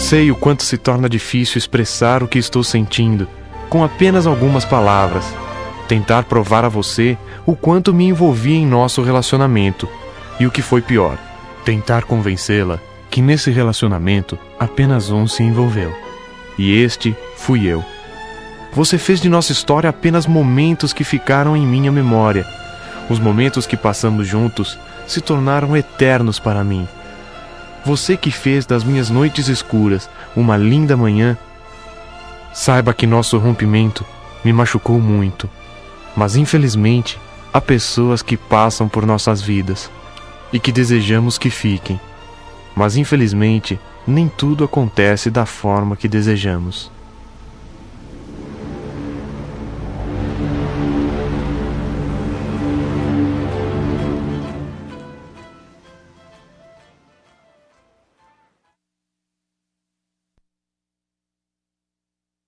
Sei o quanto se torna difícil expressar o que estou sentindo com apenas algumas palavras. Tentar provar a você o quanto me envolvi em nosso relacionamento e o que foi pior, tentar convencê-la que nesse relacionamento apenas um se envolveu. E este fui eu. Você fez de nossa história apenas momentos que ficaram em minha memória. Os momentos que passamos juntos se tornaram eternos para mim. Você que fez das minhas noites escuras uma linda manhã. Saiba que nosso rompimento me machucou muito. Mas infelizmente, há pessoas que passam por nossas vidas e que desejamos que fiquem. Mas infelizmente, nem tudo acontece da forma que desejamos.